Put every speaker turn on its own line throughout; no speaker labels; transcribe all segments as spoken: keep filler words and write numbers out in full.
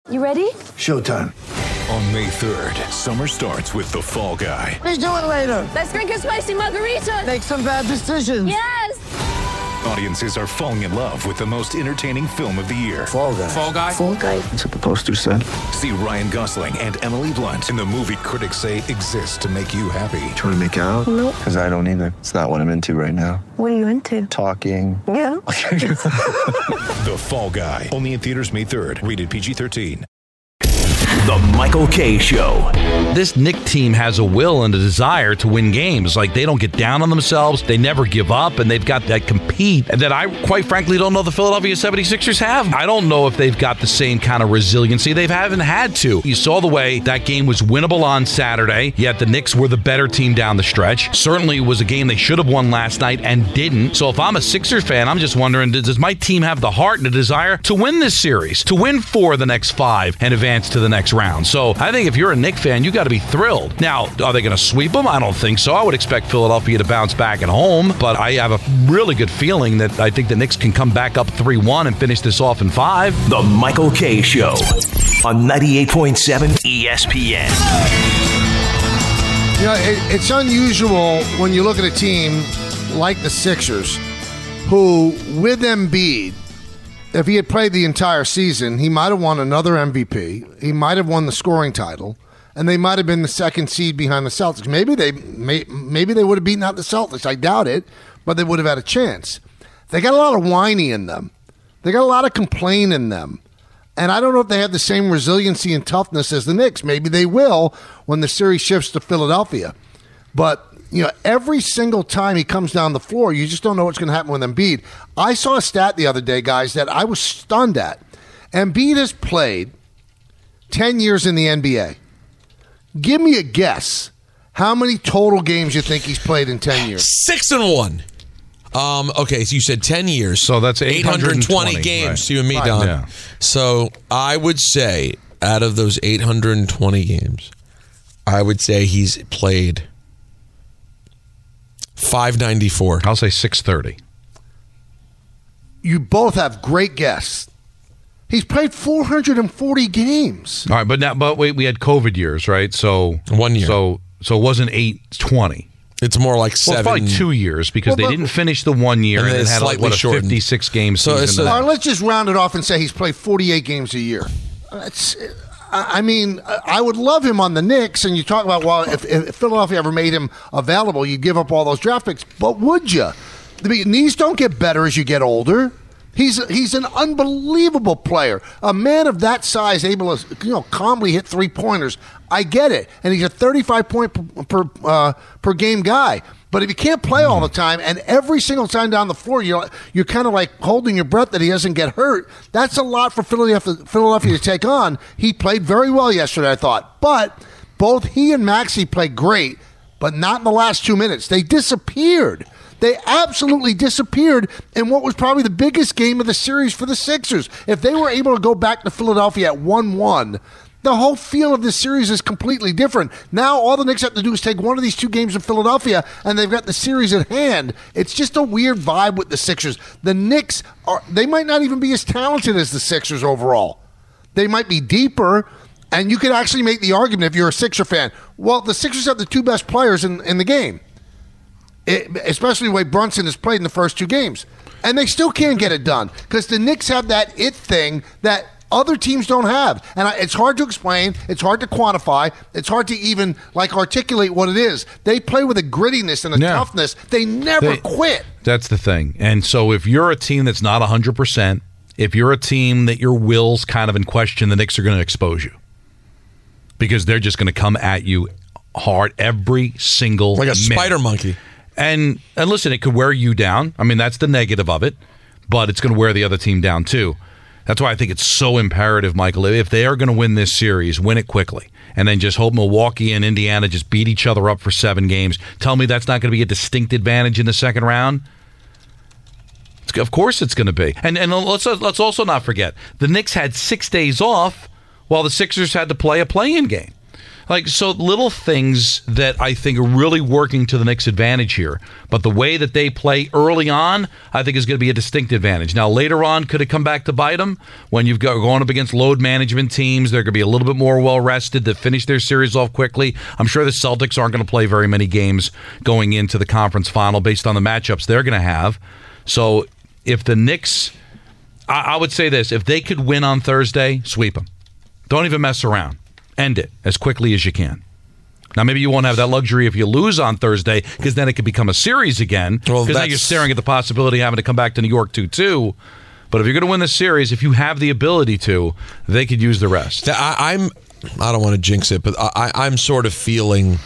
You ready?
Showtime.
On May third, summer starts with The Fall Guy.
Let's do it later.
Let's drink a spicy margarita.
Make some bad decisions.
Yes!
Audiences are falling in love with the most entertaining film of the year.
Fall Guy.
Fall Guy?
Fall Guy.
That's what the poster said.
See Ryan Gosling and Emily Blunt in the movie critics say exists to make you happy.
Trying to make it out?
Nope.
Because I don't either. It's not what I'm into right now.
What are you into?
Talking.
Yeah.
The Fall Guy. Only in theaters May third. Rated P G thirteen.
The Michael Kay Show.
This Knicks team has a will and a desire to win games. Like, they don't get down on themselves. They never give up, and they've got that compete that I, quite frankly, don't know the Philadelphia seventy-sixers have. I don't know if they've got the same kind of resiliency. They haven't had to. You saw the way that game was winnable on Saturday, yet the Knicks were the better team down the stretch. Certainly was a game they should have won last night and didn't. So if I'm a Sixers fan, I'm just wondering, does my team have the heart and the desire to win this series, to win four of the next five and advance to the next round? So I think if you're a Knicks fan, you got to be thrilled. Now, are they going to sweep them? I don't think so. I would expect Philadelphia to bounce back at home, but I have a really good feeling that I think the Knicks can come back up three one and finish this off in five.
The Michael Kay Show on ninety-eight point seven E S P N.
You know, it, it's unusual when you look at a team like the Sixers, who, with Embiid, if he had played the entire season, he might have won another M V P. He might have won the scoring title, and they might have been the second seed behind the Celtics. Maybe they may, maybe they would have beaten out the Celtics. I doubt it, but they would have had a chance. They got a lot of whiny in them. They got a lot of complain in them. And I don't know if they have the same resiliency and toughness as the Knicks. Maybe they will when the series shifts to Philadelphia. But you know, every single time he comes down the floor, you just don't know what's going to happen with Embiid. I saw a stat the other day, guys, that I was stunned at. Embiid has played ten years in the N B A. Give me a guess how many total games you think he's played in ten years.
Six and one. Um, okay, so you said ten years.
So that's
eight hundred twenty games
right.
to you and me,
Right.
Don.
Yeah.
So I would say out of those eight hundred twenty games, I would say he's played five ninety-four.
I'll say six thirty.
You both have great guess. He's played four hundred forty games.
All right, but now, but wait, we had COVID years, right? So
One year.
So so it wasn't eight twenty.
It's more like
Well,
seven.
it's probably two years because
Well,
they
but-
didn't finish the one year
And
and,
then
it
it's
had like
slightly
what a
shortened.
fifty-six game
So
season.
it's
and
a-
All
that.
right, let's just round it off and say he's played forty-eight games a year. That's, I I mean, I would love him on the Knicks, and you talk about, well, if, if Philadelphia ever made him available, you'd give up all those draft picks. But would you? I mean, knees don't get better as you get older. He's he's an unbelievable player. A man of that size able to, you know, calmly hit three-pointers. I get it. And he's a thirty-five point per per, uh, per game guy. But if you can't play all the time, and every single time down the floor, you're you're kind of like holding your breath that he doesn't get hurt, that's a lot for Philadelphia, Philadelphia to take on. He played very well yesterday, I thought. But both he and Maxey played great, but not in the last two minutes. They disappeared. They absolutely disappeared in what was probably the biggest game of the series for the Sixers. If they were able to go back to Philadelphia at one one, the whole feel of this series is completely different. Now all the Knicks have to do is take one of these two games in Philadelphia, and they've got the series at hand. It's just a weird vibe with the Sixers. The Knicks, are they might not even be as talented as the Sixers overall. They might be deeper, and you could actually make the argument if you're a Sixer fan, well, the Sixers have the two best players in, in the game. It, especially the way Brunson has played in the first two games. And they still can't get it done because the Knicks have that it thing that other teams don't have. And I, it's hard to explain. It's hard to quantify. It's hard to even like articulate what it is. They play with a grittiness and a
Yeah.
toughness. They never
They-
quit.
That's the thing. And so if you're a team that's not one hundred percent, if you're a team that your will's kind of in question, the Knicks are going to expose you because they're just going to come at you hard every single
Like a
minute.
spider monkey.
And and listen, it could wear you down. I mean, that's the negative of it, but it's going to wear the other team down too. That's why I think it's so imperative, Michael, if they are going to win this series, win it quickly. And then just hope Milwaukee and Indiana just beat each other up for seven games. Tell me that's not going to be a distinct advantage in the second round? It's, of course it's going to be. And and let's let's also not forget, the Knicks had six days off while the Sixers had to play a play-in game. Like, so little things that I think are really working to the Knicks' advantage here. But the way that they play early on, I think is going to be a distinct advantage. Now, later on, could it come back to bite them? When you've got going up against load management teams, they're going to be a little bit more well-rested to finish their series off quickly. I'm sure the Celtics aren't going to play very many games going into the conference final based on the matchups they're going to have. So if the Knicks, I, I would say this, if they could win on Thursday, sweep them. Don't even mess around. End it as quickly as you can. Now, maybe you won't have that luxury if you lose on Thursday, because then it could become a series again. Because well, now you're staring at the possibility of having to come back to New York two two. But if you're going to win the series, if you have the ability to, they could use the rest.
I, I'm, I don't want to jinx it, but I, I'm sort of feeling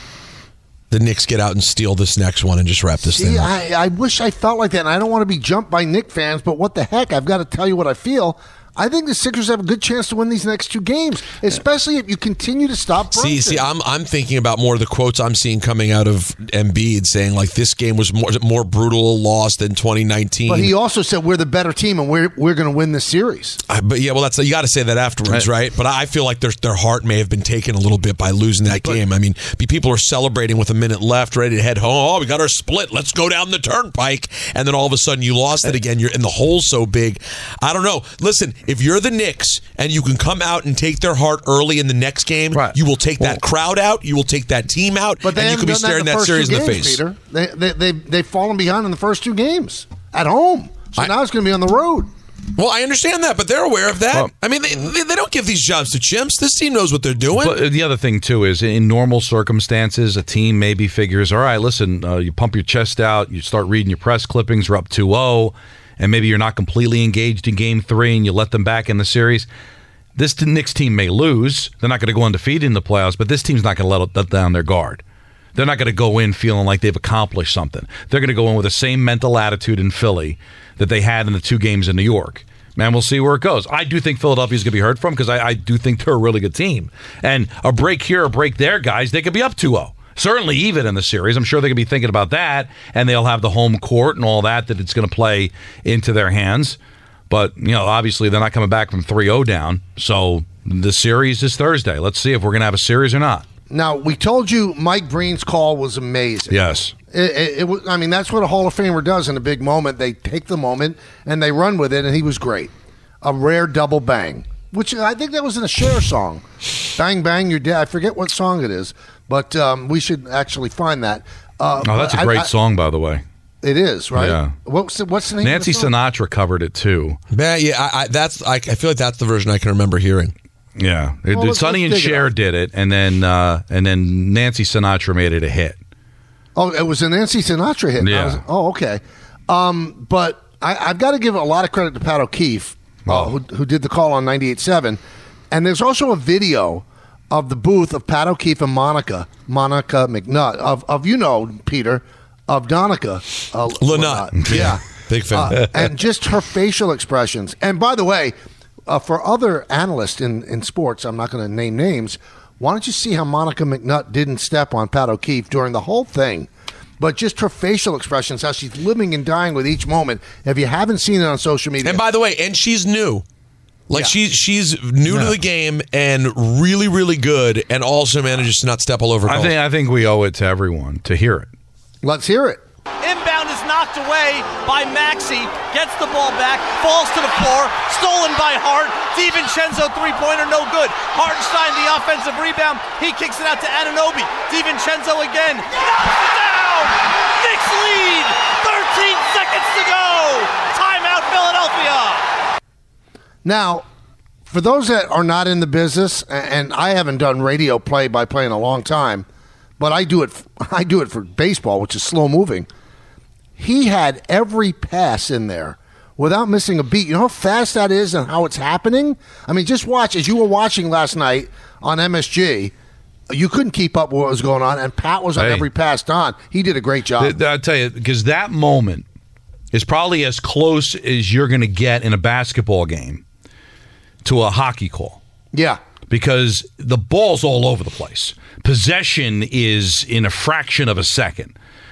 the Knicks get out and steal this next one and just wrap this
See,
thing up.
I, I wish I felt like that, and I don't want to be jumped by Knicks fans, but what the heck? I've got to tell you what I feel. I think the Sixers have a good chance to win these next two games, especially if you continue to stop Brunson.
See, see, I'm I'm thinking about more of the quotes I'm seeing coming out of Embiid saying, like, this game was more more brutal loss than twenty nineteen.
But he also said we're the better team and we're we're going to win this series.
I, but yeah, well, that's you got to say that afterwards, right. right? But I feel like their their heart may have been taken a little bit by losing that but, game. I mean, people are celebrating with a minute left, ready to head home. Oh, we got our split. Let's go down the turnpike, and then all of a sudden you lost it again. You're in the hole so big. I don't know. Listen, if you're the Knicks and you can come out and take their heart early in the next game, right. you will take that well, crowd out, you will take that team out,
but
and you can be staring that, that series
games,
in the face.
Peter. They, they, they, they've fallen behind in the first two games at home. So I, now it's going to be on the road.
Well, I understand that, but they're aware of that. Well, I mean, they, they they don't give these jobs to chimps. This team knows what they're doing.
But the other thing, too, is in normal circumstances, a team maybe figures, all right, listen, uh, you pump your chest out, you start reading your press clippings, we're up two oh, and maybe you're not completely engaged in game three and you let them back in the series. This Knicks team may lose. They're not going to go undefeated in the playoffs, but this team's not going to let, let down their guard. They're not going to go in feeling like they've accomplished something. They're going to go in with the same mental attitude in Philly that they had in the two games in New York. Man, we'll see where it goes. I do think Philadelphia's going to be heard from because I, I do think they're a really good team. And a break here, a break there, guys, they could be up two oh. Certainly even in the series. I'm sure they're going to be thinking about that, and they'll have the home court and all that that it's going to play into their hands. But, you know, obviously they're not coming back from three oh down. So the series is Thursday. Let's see if we're going to have a series or not.
Now, we told you Mike Breen's call was amazing.
Yes.
It, it, it was. I mean, that's what a Hall of Famer does in a big moment. They take the moment and they run with it, and he was great. A rare double bang, which I think that was in a Cher song. Bang, bang, you're dead. I forget what song it is, but um, we should actually find that. Uh,
oh, that's a great I, I, song, by the way.
It is, right?
Yeah.
What's the, what's the name?
Nancy
of the song?
Sinatra covered it too.
Man, yeah, I, I, that's. I, I feel like that's the version I can remember hearing.
Yeah,
well,
it,
let's,
Sonny
let's
and Cher
it
did it, and then uh, and then Nancy Sinatra made it a hit.
Oh, it was a Nancy Sinatra hit.
Yeah.
Was, oh, okay. Um, but I, I've got to give a lot of credit to Pat O'Keefe, oh. uh, who, who did the call on ninety-eight point seven. And there's also a video of the booth of Pat O'Keefe and Monica, Monica McNutt, of, of you know, Peter, of Donica. Uh,
Lynott.
Yeah.
Big fan.
Uh, and just her facial expressions. And by the way, uh, for other analysts in, in sports, I'm not going to name names, why don't you see how Monica McNutt didn't step on Pat O'Keefe during the whole thing? But just her facial expressions, how she's living and dying with each moment. If you haven't seen it on social media.
And by the way, and she's new. Like, yeah. she's she's new
yeah.
to the game and really, really good, and also manages to not step all over.
I think I think we owe it to everyone to hear it.
Let's hear it.
Inbound is knocked away by Maxey. Gets the ball back, falls to the floor, stolen by Hart. DiVincenzo three-pointer, no good. Hartenstein, the offensive rebound. He kicks it out to Anunoby. DiVincenzo again. Knocks it down! Knicks lead! thirteen seconds to go! Timeout, Philadelphia!
Now, for those that are not in the business, and I haven't done radio play-by-play in a long time, but I do it I do it for baseball, which is slow-moving. He had every pass in there without missing a beat. You know how fast that is and how it's happening? I mean, just watch. As you were watching last night on M S G, you couldn't keep up with what was going on, and Pat was on
hey.
every pass on. He did a great job.
I'll tell you, because that moment is probably as close as you're going to get in a basketball game to a hockey call.
Yeah.
Because the ball's all over the place. Possession is in a fraction of a second.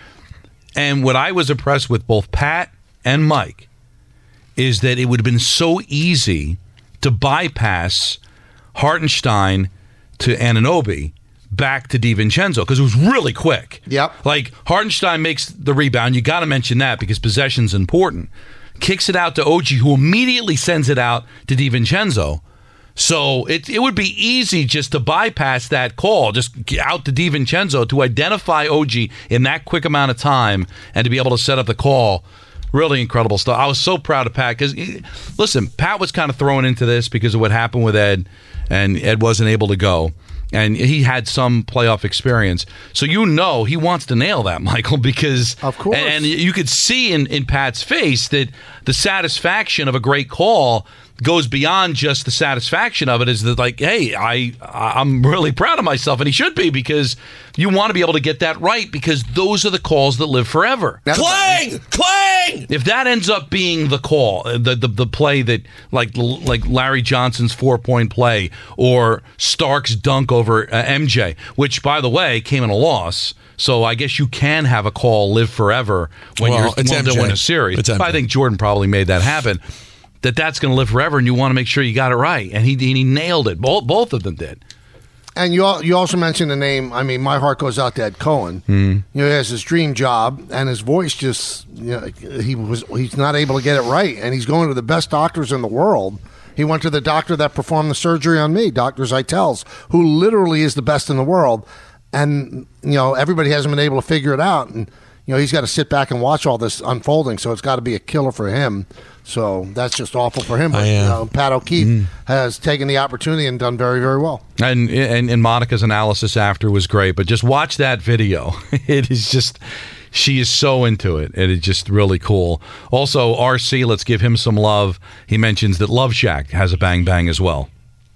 And what I was impressed with both Pat and Mike is that it would have been so easy to bypass Hartenstein to Anunoby back to DiVincenzo because it was really quick.
Yep.
Like Hartenstein makes the rebound. You got to mention that because possession's important. Kicks it out to O G, who immediately sends it out to DiVincenzo. So it it would be easy just to bypass that call, just get out to DiVincenzo to identify O G in that quick amount of time and to be able to set up the call. Really incredible stuff. I was so proud of Pat because, listen, Pat was kind of thrown into this because of what happened with Ed, and Ed wasn't able to go. And he had some playoff experience. So you know he wants to nail that, Michael, because...
Of course.
And, and you could see in, in Pat's face that the satisfaction of a great call goes beyond just the satisfaction of it. Is that like, hey, I, I'm really proud of myself, and he should be, because you want to be able to get that right, because those are the calls that live forever.
Clang! Clang!
If that ends up being the call, the the, the play that, like like Larry Johnson's four-point play, or Stark's dunk over uh, M J, which, by the way, came in a loss, so I guess you can have a call live forever when
Well,
you're
it's
wanting to
M J.
win a series.
It's M J.
I think Jordan probably made that happen. That that's going to live forever, and you want to make sure you got it right. And he he nailed it. Both both of them did.
And you al- you also mentioned the name. I mean, my heart goes out to Ed Cohen.
Mm.
You know, he has his dream job, and his voice just, you know, he was he's not able to get it right, and he's going to the best doctors in the world. He went to the doctor that performed the surgery on me, Doctor Zeitels, who literally is the best in the world. And you know, everybody hasn't been able to figure it out, and you know, he's got to sit back and watch all this unfolding. So it's got to be a killer for him. So that's just awful for him. But
I, uh,
you know, Pat O'Keefe
mm.
has taken the opportunity and done very, very well.
And, and and Monica's analysis after was great, but just watch that video. It is just, she is so into it. It is just really cool. Also, R C, let's give him some love. He mentions that Love Shack has a bang bang as well.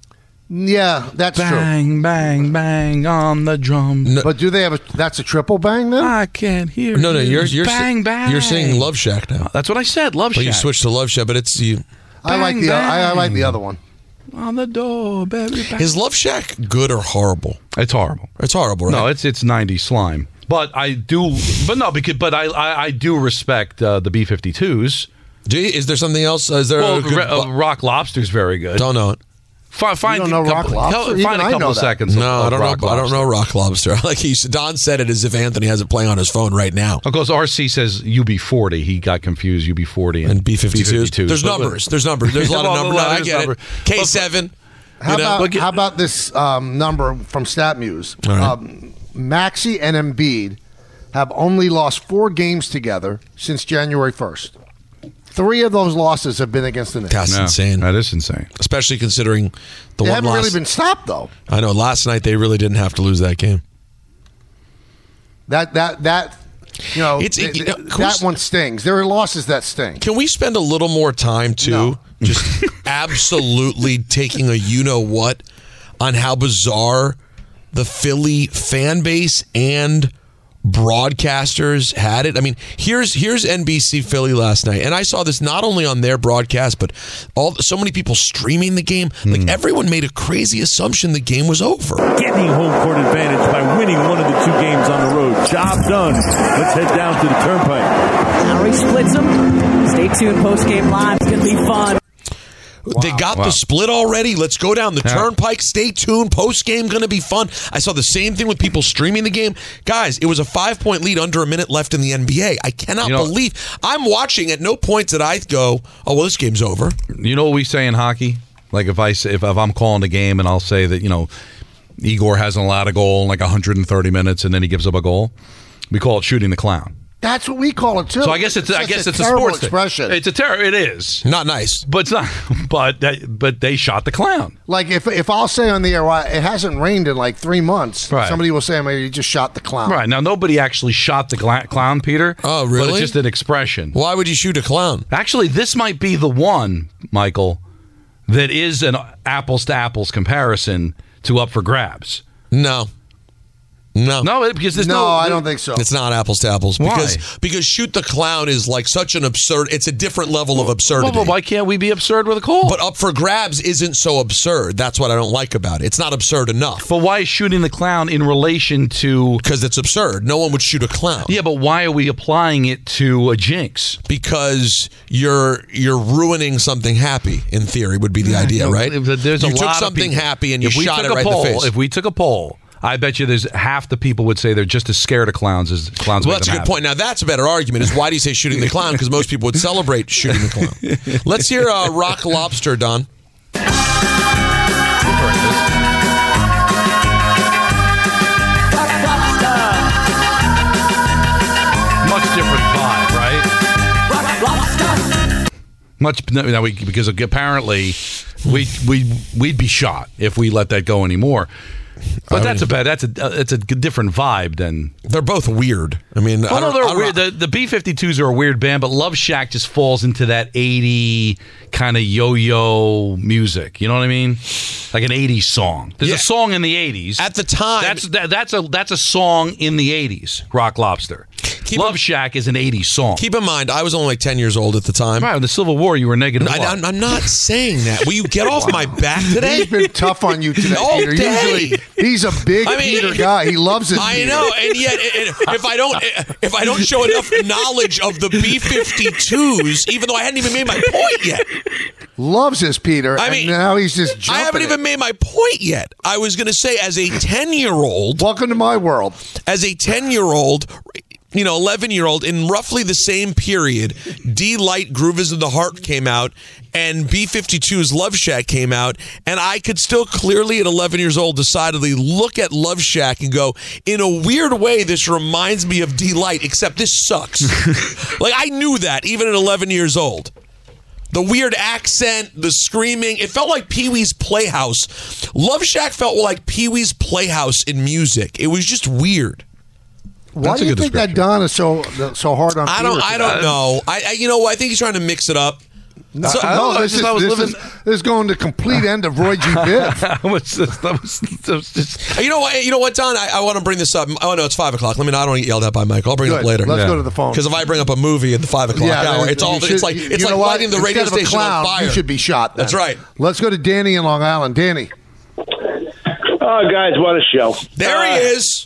Yeah, that's
bang,
true.
Bang, bang, bang on the drum.
No,
but do they have a? That's a triple bang then?
I can't hear.
no, no. You're you're
bang,
sa-
bang.
You're saying Love Shack now.
That's what I said. Love
But
Shack.
you switched to Love Shack, but it's you.
I like
Bang,
the I, I like
bang.
the other one.
On the door, baby. Bang.
Is Love Shack good or horrible?
It's horrible.
It's horrible, right?
No, it's it's nineties slime. But I do. But no, because but I I, I do respect uh, the B fifty-twos.
Do you, is there something else? Is there
Well,
a good,
uh, Rock Lobster's very good.
don't know it.
Find, find
You don't know
a couple,
Rock Lobster?
Find
Even
a
I
couple
know
of
that.
seconds.
No,
of,
I don't
of
know.
Rock
I don't know Rock Lobster. Like he Don said it as if Anthony has it playing on his phone right now.
Of course, R C says U B forty. He got confused. U B forty
And B fifty-twos. There's
But-
numbers. There's numbers. There's a lot of
Well,
numbers.
well,
No, I
there's
get
number.
it. K seven.
How
you know?
about
Look at-
how about this um, number from StatMuse?
All right.
Um, Maxey and Embiid have only lost four games together since January first. Three of those losses have been against the Knicks.
That's
Yeah,
insane.
That is insane.
Especially considering the
They
one
haven't
loss.
really been stopped though.
I know. Last night they really didn't have to lose that game.
That that that you know,
It's- it-
th-
you know,
th-
can we
that
s-
one stings. There are losses that sting.
Can we spend a little more time too?
No.
Just absolutely taking a you know what on how bizarre the Philly fan base and broadcasters had it. I mean, here's here's N B C Philly last night, and I saw this not only on their broadcast, but all so many people streaming the game. Like everyone made a crazy assumption the game was over.
Getting home court advantage by winning one of the two games on the road. Job done. Let's head down to the Turnpike.
Lowry splits them. Stay tuned. Post game live. It's gonna be fun.
They got
Wow.
the split already. Let's go down the
Yeah.
Turnpike. Stay tuned. Post game going to be fun. I saw the same thing with people streaming the game. Guys, it was a five point lead under a minute left in the N B A. I cannot
You know-
believe I'm watching. At no point did I go, "Oh well, this game's over."
You know what we say in hockey? Like if I say, if, if I'm calling a game and I'll say that, you know, Igor hasn't allowed a goal in like one hundred thirty minutes and then he gives up a goal, we call it shooting the clown.
That's what we call it too.
So I guess it's I
such
guess
a
it's a
terrible
sports thing.
expression.
It's a terror. It is,
Not nice.
but it's not. But that, but they shot the clown.
Like if if I'll say on the air, well, it hasn't rained in like three months.
Right.
Somebody will say, "I mean, you just shot the clown."
Right now, nobody actually shot the gla- clown, Peter.
Oh,
But
really?
it's just an expression.
Why would you shoot a clown?
Actually, this might be the one, Michael, that is an apples to apples comparison to Up for Grabs.
No, no,
No, it- because there's
No,
no.
I don't think so.
It's not apples to apples
Why?
because because shoot the clown is like such an absurd. It's a different level of absurdity.
Well, but why can't we be absurd with a call?
But Up for Grabs isn't so absurd. That's what I don't like about it. It's not absurd enough
But why is shooting the clown in relation to?
because it's absurd. No one would shoot a clown.
Yeah, but why are we applying it to a jinx?
Because you're you're ruining something happy. In theory, would be the idea,
No,
right?
There's a
you
lot
took
of
something
people-
happy and you
if we
shot
took
it
a
right
poll,
in the face.
If we took a poll I bet you there's half the people would say they're just as scared of clowns as clowns.
Well,
make
that's a
them
good
happy.
point. Now, that's a better argument, is why do you say shooting the clown? Because most people would celebrate shooting the clown. Let's hear uh, Rock Lobster, Don.
Much different vibe, right? Much now we, because apparently we we we'd be shot if we let that go anymore. But I that's mean, a bad. That's a that's a different vibe than.
They're both weird. I mean,
well,
I don't,
no, they're
I don't
weird. The, the B fifty-twos are a weird band, but Love Shack just falls into that eighty kind of yo-yo music. You know what I mean? Like an eighties song. There's
yeah.
a song in the eighties
at the time.
That's that, that's a that's a song in the eighties. Rock Lobster. Keep Love in, Shack is an eighties song.
Keep in mind, I was only like ten years old at the time.
Right, in the Civil War, you were negative.
I, I'm, I'm not saying that. Will you get off my back today?
He's been tough on you today,
All
Peter.
day.
Usually, he's a big
I mean,
Peter guy. He loves it.
I
Peter.
know, and yet, if I don't, if I don't show enough knowledge of the B fifty-twos, even though I hadn't even made my point yet.
Loves this, Peter.
I mean,
and now he's just jumping
I haven't
it.
even made my point yet. I was going to say, as a ten-year-old.
Welcome to my world.
As a ten-year-old, you know, eleven-year-old, in roughly the same period, D-Light, Groove is in the Heart came out, and B fifty-two's Love Shack came out, and I could still clearly, at eleven years old, decidedly look at Love Shack and go, in a weird way, this reminds me of D-Light, except this sucks. Like, I knew that, even at eleven years old. The weird accent, the screaming, it felt like Pee-wee's Playhouse. Love Shack felt like Pee-wee's Playhouse in music. It was just weird.
Why
That's
do you think that Don is so so hard on?
I don't.
Peter
I don't know. I, I. You know. I think he's trying to mix it up.
No,
So-
no,
I
this, is,
just- I was
this,
living-
is, this is going to complete end of Roy G. Biv.
that was just, that was, that was just.
You know what? You know what, Don? I, I want to bring this up. Oh no, it's five o'clock. Let me. I don't want to get yelled at by Michael. I'll bring it
Good.
up later.
Let's go to the phone.
Because if I bring up a movie at the five o'clock
Yeah,
hour,
then
it's all.
you should-
it's like
you
it's
know
like
what?
lighting the radio
Instead of a
station
clown,
on fire.
You should be shot. Then.
That's right.
Let's go to Danny in Long Island. Danny.
Oh, guys, what a show!
There
uh,
he is.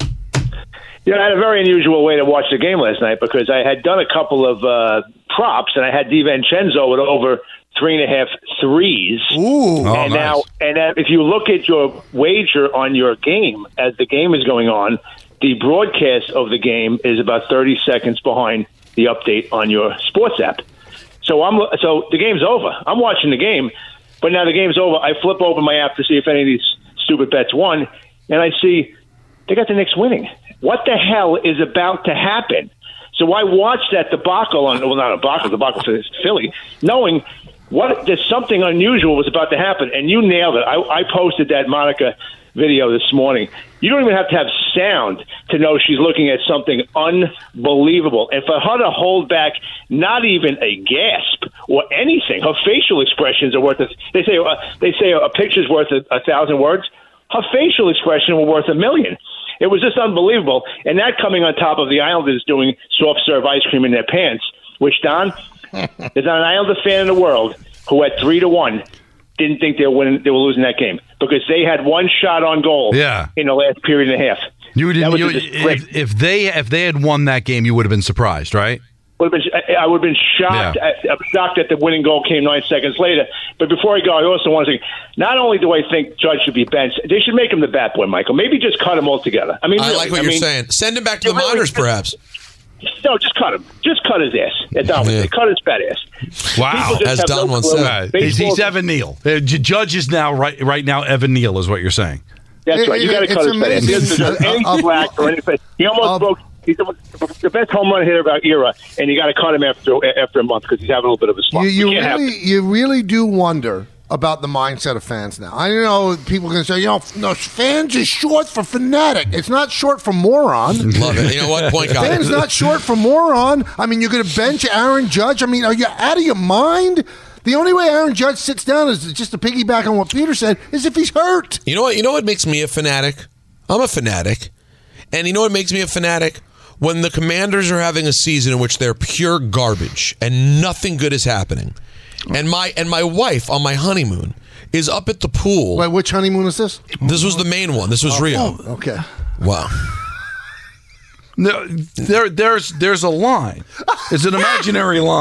You know, I had a very unusual way to watch the game last night because I had done a couple of uh, props, and I had DiVincenzo at over three and a half threes.
Ooh,
and
oh,
now,
nice.
and uh, if you look at your wager on your game as the game is going on, the broadcast of the game is about thirty seconds behind the update on your sports app. So I'm so the game's over. I'm watching the game, but now the game's over. I flip open my app to see if any of these stupid bets won, and I see they got the Knicks winning. What the hell is about to happen? So I watched that debacle on, well, not a debacle, debacle for Philly, knowing what there's something unusual was about to happen, and you nailed it. I, I posted that Monica video this morning. You don't even have to have sound to know she's looking at something unbelievable. And for her to hold back not even a gasp or anything, her facial expressions are worth a, they say uh, they say a picture's worth a, a thousand words. Her facial expression were worth a million. It was just unbelievable. And that coming on top of the Islanders doing soft serve ice cream in their pants, which, Don, there's not an Islander fan in the world who at three to one didn't think they were winning, they were losing that game because they had one shot on goal
Yeah.
in the last period and a half.
You
That
didn't.
was
You,
a disgrace.
if, if they if they had won that game, you would have been surprised, right?
Would have been, I would have been shocked.
Yeah.
At, I'm shocked that the winning goal came nine seconds later. But before I go, I also want to say, not only do I think Judge should be benched, they should make him the bat boy, Michael. Maybe just cut him altogether. I mean,
I
really,
like what
I
you're
mean,
saying. Send him back to the
really-
minors, perhaps.
No, just cut him. Just cut his ass. As Don would
Yeah.
say, cut his fat ass.
Wow,
People just
as
have
Don
no
once
clue.
said.
Right. He's, he's
Baseball-
Evan Neal. Uh, J- Judge is now right right now. Evan Neal is what you're saying.
That's right. You got to
It's
cut his fat ass. He doesn't deserve
amazing.
any
Uh, uh,
slack or anything. He almost
uh,
broke. He's the, the best home run hitter about era, and you got to cut him after after a month because he's having a little bit of a slump.
You, you
can't have
really, you really do wonder about the mindset of fans now. I know people can say, you know, no, fans is short for fanatic. It's not short for moron.
Love it. You know what? Point guy.
Fans not short for moron. I mean, you're going to bench Aaron Judge. I mean, are you out of your mind? The only way Aaron Judge sits down is just to piggyback on what Peter said is if he's hurt.
You know what? You know what makes me a fanatic? I'm a fanatic. And you know what makes me a fanatic? When the Commanders are having a season in which they're pure garbage and nothing good is happening. And my and my wife on my honeymoon is up at the pool.
Wait, which honeymoon is this?
This was the main one. This was Rio.
Oh, okay.
Wow.
No, there there's there's a line. It's an imaginary line.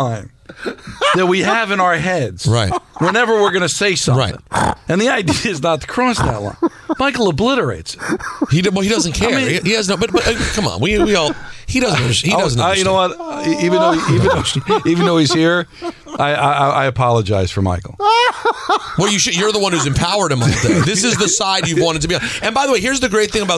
that we have in our heads.
Right.
Whenever we're going to say something.
Right.
And the idea is not to cross that line. Michael obliterates it.
He, well, he doesn't care. I mean, he, he has no. But, but uh, come on, we we all. He doesn't. He doesn't.
Uh, you know what? Even though even though she, even though he's here, I, I I apologize for Michael.
Well, you should. You're the one who's empowered him all day. This is the side you've wanted to be on. And by the way, here's the great thing about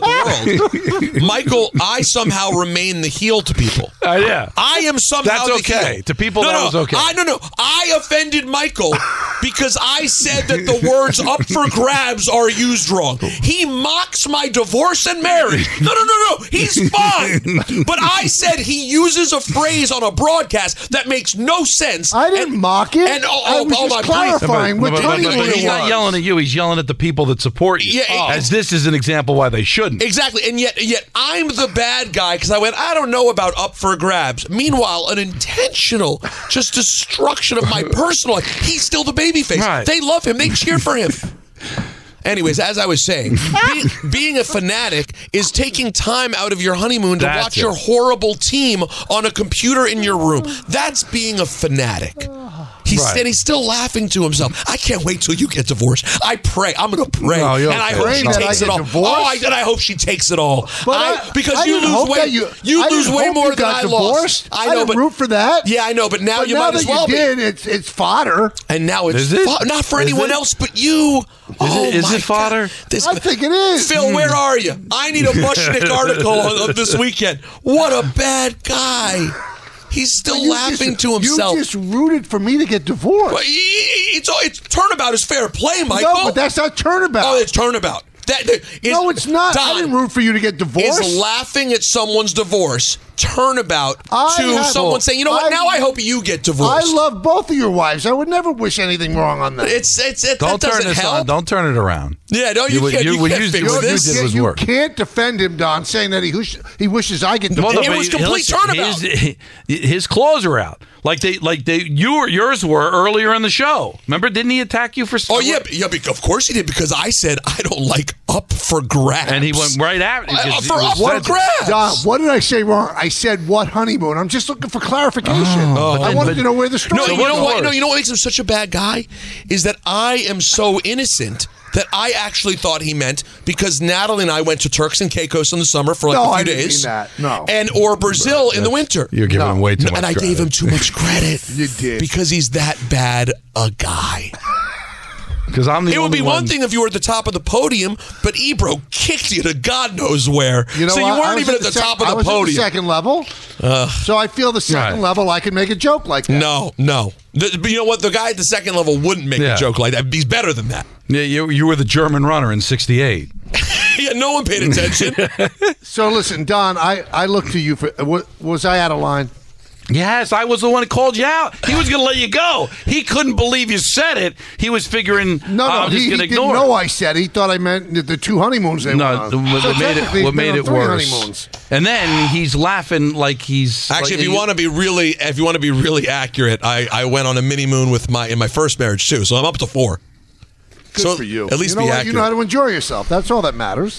the world, Michael. I somehow remain the heel to people.
Uh, yeah,
I am somehow.
That's
the
okay
heel.
to people.
No,
that
no,
was okay.
I no no. I offended Michael because I said that the words "up for grabs" are used wrong. He mocks my divorce and marriage. No, no, no, no. He's fine. But I said he uses a phrase on a broadcast that makes no sense.
I didn't
and,
mock it.
And oh,
I
oh,
was
oh
just
my
clarifying
but,
what
but, but, but, but he's
was.
not yelling at you. He's yelling at the people that support you.
Yeah, oh.
As this is an example why they shouldn't.
Exactly. And yet, yet I'm the bad guy because I went, I don't know about up for grabs. Meanwhile, an intentional just destruction of my personal life. He's still the babyface.
Right.
They love him. They cheer for him. Anyways, as I was saying, being, being a fanatic is taking time out of your honeymoon to
That's
watch
it.
your horrible team on a computer in your room. That's being a fanatic. He's,
Right.
And he's still laughing to himself. I can't wait till you get divorced. I pray. I'm going to pray.
No, you're
and I
okay.
hope
Praying
she
that
takes
I
it
get
all.
divorced?
Oh, I, and I hope she takes it all.
But
I,
I-
because
I
you
didn't
lose
hope
way,
that you-
you
I
lose
didn't
way
hope
more
you
than
got
I
divorced.
lost. I
I
know,
didn't
but
root for that.
Yeah, I know, but now
But
you
now
might
that
as well
you
be.
did, it's it's fodder.
And now it's
Is it?
fo- not for
Is
anyone
it?
else but you.
Is
oh
it, is
my
it fodder?
God. This,
I think it is.
Phil, where are you? I need a Mushnick article of, of this weekend. What a bad guy. He's still
You
laughing
just-
to himself.
You just rooted for me to get divorced.
But he- it's, it's turnabout is fair play, Michael.
No, but that's not turnabout.
Oh, it's turnabout. That, that is,
no, it's not.
Don,
I didn't root for you to get divorced.
Is laughing at someone's divorce turnabout
I
to
have-
someone saying, you know what,
I-
now I hope you get divorced.
I love both of your wives. I would never wish anything wrong on them.
It's it's it,
Don't
that
turn
doesn't
this
help.
on. Don't turn it around.
Yeah, no, you,
You would-
can't.
you
You,
would
can't
use-
fix
you would
this.
use it was
you
work.
can't defend him, Don, saying that he wish, he wishes I get
Well,
divorced.
no,
It
but
was
he-
complete
listen,
turnabout.
His, his claws are out, like they, like they, you were, yours were earlier in the show. Remember, didn't he attack you for?
Oh yeah, but- yeah. Of course he did because I said I don't like up for grabs,
and he went right after.
Uh,
because
for
it was
up for
said-
grabs.
Don, what did I say wrong? I said what honeymoon? I'm just looking for clarification.
Oh,
I
but-
wanted
but-
to know where the story
No,
was.
you know what?
worse?
No, you know what makes him such a bad guy is that I am so innocent that I actually thought he meant because Natalie and I went to Turks and Caicos in the summer for like
No,
a few
I didn't
days,
mean that. No.
and or Brazil in the winter.
You're giving
No.
him way too
No,
much.
and I
credit.
gave him too much credit.
You did.
Because he's that bad a guy.
because I'm the.
It would
only
be one thing if you were at the top of the podium, but Ebro kicked you to God knows where.
You know
so you
what? I
weren't
was
even at the,
sec-
top of
I
the
was at
podium.
the second level. So I feel the second
Right.
level I can make a joke like that.
No, no. The, but you know what? The guy at the second level wouldn't make
Yeah.
a joke like that. He's better than that.
Yeah, you you were the German runner in sixty-eight.
Yeah, no one paid attention.
So listen, Don, I, I look to you for. Was, was I out of line?
Yes, I was the one who called you out. He was going to let you go. He couldn't believe you said it. He was figuring,
No, no,
I'm just
he, he
going to
didn't
ignore
know
it.
I said. He thought I meant the, the two honeymoons they
No,
went on.
the- what
So
made
technically
it
he's
what
been
made
on
it
three
worse.
honeymoons.
And then he's laughing like he's
Actually,
like,
if you want to be really, if you want to be really accurate, I, I went on a mini moon with my in my first marriage too, so I'm up to four.
Good
so
for you.
At least
you know
be
what?
accurate.
You know how to enjoy yourself. That's all that matters.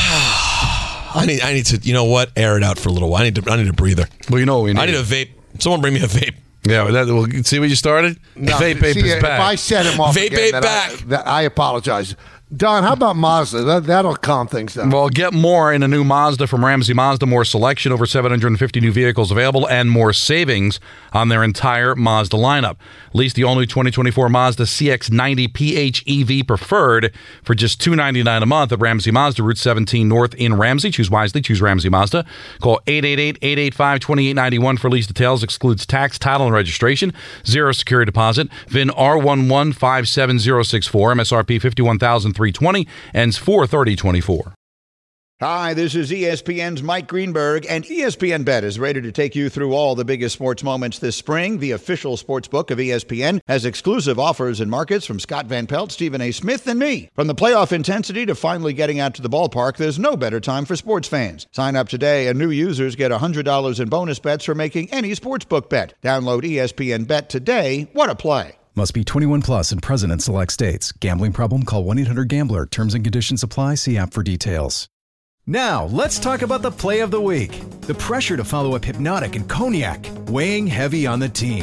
I need, I need to, you know what, air it out for a little while. I need to, I need a breather.
Well, you know what we need.
I need a vape. Someone bring me a vape.
Yeah, well, that, well, see what you started?
No,
Vape Vape
see,
is
if
back.
I set him off
Vape
again,
Vape
then
back.
I, that, I apologize. Don, how about Mazda? That, that'll calm things down.
Well, get more in a new Mazda from Ramsey Mazda. More selection, over seven hundred fifty new vehicles available, and more savings on their entire Mazda lineup. Lease the all-new twenty twenty-four Mazda C X ninety P H E V Preferred for just two hundred ninety-nine dollars a month at Ramsey Mazda, Route seventeen North in Ramsey. Choose wisely. Choose Ramsey Mazda. Call eight eight eight, eight eight five, two eight nine one for lease details. Excludes tax, title, and registration. Zero security deposit. V I N R one one five seven zero six four. M S R P fifty-one thousand three hundred twenty dollars. Ends four thirty twenty-four.
Hi, this is E S P N's Mike Greenberg, and E S P N Bet is ready to take you through all the biggest sports moments this spring. The official sports book of E S P N has exclusive offers and markets from Scott Van Pelt, Stephen A. Smith, and me. From the playoff intensity to finally getting out to the ballpark, there's no better time for sports fans. Sign up today, and new users get one hundred dollars in bonus bets for making any sportsbook bet. Download E S P N Bet today. What a play.
Must be twenty-one plus and present in select states. Gambling problem? Call one eight hundred gambler. Terms and conditions apply. See app for details. Now, let's talk about the play of the week. The pressure to follow up Hypnotic and Cognac, weighing heavy on the team.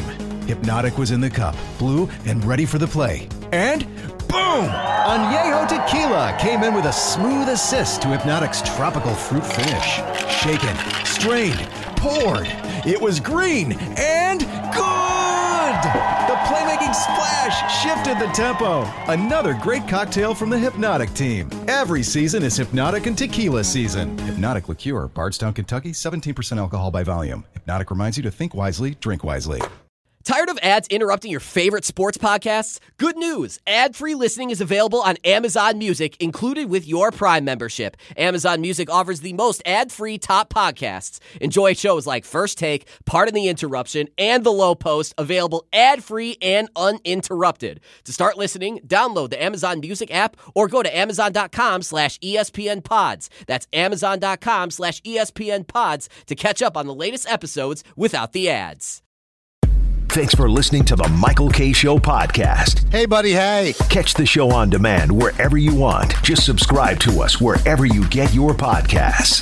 Hypnotic was in the cup, blue and ready for the play. And boom! Añejo Tequila came in with a smooth assist to Hypnotic's tropical fruit finish. Shaken, strained, poured. It was green and good! The playmaking splash shifted the tempo. Another great cocktail from the Hypnotic team. Every season is Hypnotic and Tequila season. Hypnotic Liqueur, Bardstown, Kentucky, seventeen percent alcohol by volume. Hypnotic reminds you to think wisely, drink wisely.
Tired of ads interrupting your favorite sports podcasts? Good news! Ad-free listening is available on Amazon Music, included with your Prime membership. Amazon Music offers the most ad-free top podcasts. Enjoy shows like First Take, Pardon the Interruption, and The Low Post, available ad-free and uninterrupted. To start listening, download the Amazon Music app or go to amazon.com slash ESPN pods. That's amazon.com slash ESPN pods to catch up on the latest episodes without the ads.
Thanks for listening to the Michael Kay Show podcast.
Hey, buddy, hey.
Catch the show on demand wherever you want. Just subscribe to us wherever you get your podcasts.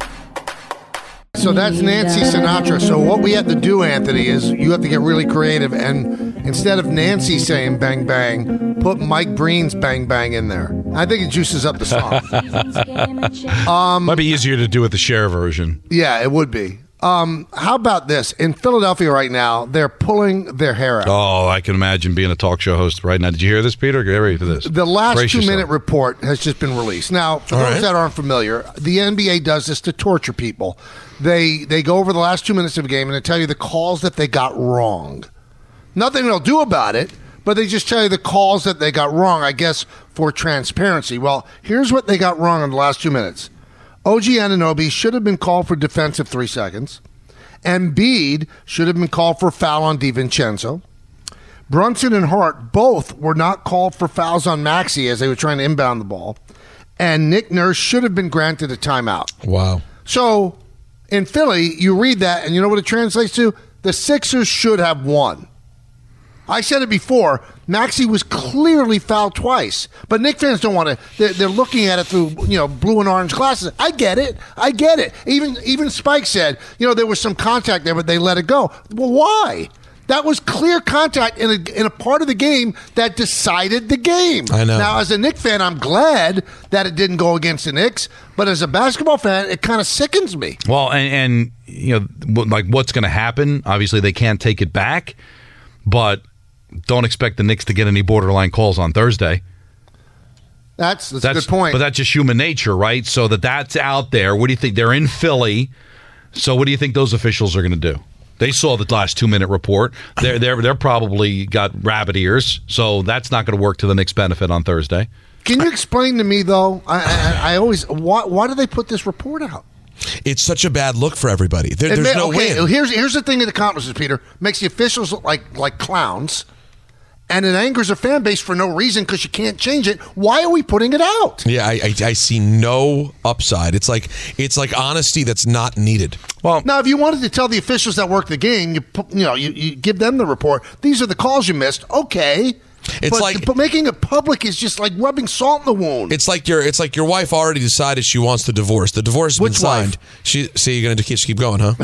So that's Nancy Sinatra. So what we have to do, Anthony, is you have to get really creative. And instead of Nancy saying bang, bang, put Mike Breen's bang, bang in there. I think it juices up the song. um,
Might be easier to do with the Cher version.
Yeah, it would be. Um, how about this? In Philadelphia right now, they're pulling their hair out.
Oh, I can imagine being a talk show host right now. Did you hear this, Peter? Get ready for this.
The last
Brace
two-minute
yourself.
report has just been released. Now, for
All
those
right.
that aren't familiar, the N B A does this to torture people. They they go over the last two minutes of a game and they tell you the calls that they got wrong. Nothing they'll do about it, but they just tell you the calls that they got wrong, I guess, for transparency. Well, here's what they got wrong in the last two minutes. O G Anunoby should have been called for defensive three seconds. Embiid should have been called for foul on DiVincenzo. Brunson and Hart both were not called for fouls on Maxey as they were trying to inbound the ball. And Nick Nurse should have been granted a timeout.
Wow.
So in Philly, you read that, and you know what it translates to? The Sixers should have won. I said it before. Maxey was clearly fouled twice, but Knicks fans don't want to. They're, they're looking at it through, you know, blue and orange glasses. I get it. I get it. Even even Spike said, you know, there was some contact there, but they let it go. Well, why? That was clear contact in a, in a part of the game that decided the game.
I know.
Now, as a Knicks fan, I'm glad that it didn't go against the Knicks, but as a basketball fan, it kind of sickens me.
Well, and, and you know, like what's going to happen? Obviously, they can't take it back, but don't expect the Knicks to get any borderline calls on Thursday.
That's, that's,
that's
a good point.
But that's just human nature, right? So that that's out there. What do you think? They're in Philly. So what do you think those officials are going to do? They saw the last two-minute report. They're they're they're probably got rabbit ears. So that's not going to work to the Knicks' benefit on Thursday.
Can you explain to me though? I, I, I always why why do they put this report out?
It's such a bad look for everybody. There, there's
may,
no
okay,
win.
Here's here's the thing it accomplishes, Peter. Makes the officials look like like clowns. And it angers a fan base for no reason because you can't change it. Why are we putting it out?
Yeah, I, I, I see no upside. It's like it's like honesty that's not needed.
Well,
now if you wanted to tell the officials that work the game, you pu- you know you, you give them the report. These are the calls you missed. Okay,
It's
but,
like-
but making it public is just like rubbing salt in the wound.
It's like your it's like your wife already decided she wants the divorce. The divorce has
Which
been signed. She see you're going to keep keep going, huh?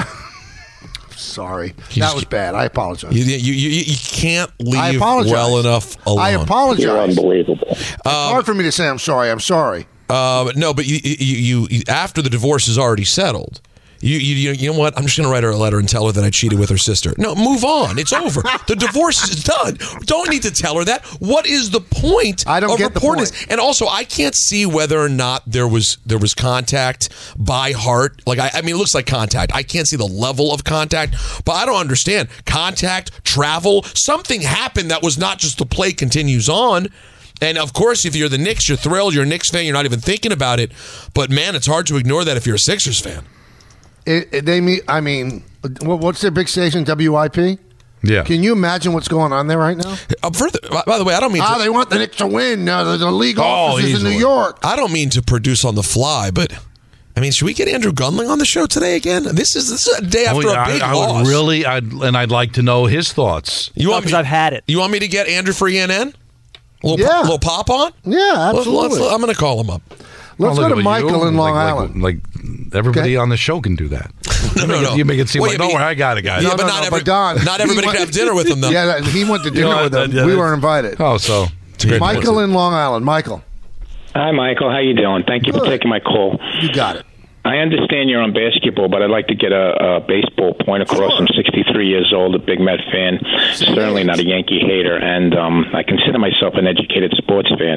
Sorry,
You
that
just-
was bad. I apologize.
You, you, you, you can't
I
leave
apologize.
well enough alone.
I apologize.
You're unbelievable.
It's hard for me to say I'm sorry. I'm sorry.
Uh, no, but you, you, you, you after the divorce is already settled. You, you, you know what? I'm just going to write her a letter and tell her that I cheated with her sister. No, move on. It's over. The divorce is done. Don't need to tell her that. What is the point
I don't
of
get the
reporting
point.
this? And also, I can't see whether or not there was there was contact by Hart. Like, I, I mean, it looks like contact. I can't see the level of contact, but I don't understand. Contact, travel, something happened that was not just the play continues on. And, of course, if you're the Knicks, you're thrilled. You're a Knicks fan. You're not even thinking about it. But, man, it's hard to ignore that if you're a Sixers fan.
It, it, they mean, I mean, what- what's their big station? W I P.
Yeah.
Can you imagine what's going on there right now?
Uh, further, by, by the way, I don't mean
Ah,
to,
they want the Knicks to win. Uh, the, the league
Oh,
offices in
easily.
New York.
I don't mean to produce on the fly, but I mean, should we get Andrew Gunling on the show today again? This is this is a day after
Well,
a big
I, I
loss.
would really, I'd, and I'd like to know his thoughts.
You want me?
Because I've had it.
You want me to get Andrew for E N N? A little,
Yeah.
pop, little pop on?
Yeah,
Let's-
absolutely.
let's- I'm going to call him up.
Let's
Oh,
go
look
to
at
Michael
you.
in Long
like,
Island.
Like, like everybody
Okay.
on the show can do that.
No, no, no.
You make it seem
Well,
like,
yeah,
don't
but-
worry, I got it, guys.
Yeah,
No,
but
no,
not
no,
every,
but Don,
not everybody
he
can
went-
have dinner with him, though.
Yeah, he went to dinner
You know,
with them.
that- yeah,
we
that-
weren't invited.
Oh, so.
Michael in Long Island. Michael.
Hi, Michael. How you doing? Thank you for taking my call.
You got it.
I understand you're on basketball, but I'd like to get a, a baseball point across. I'm sixty-three years old, a big Met fan, certainly not a Yankee hater, and um, I consider myself an educated sports fan.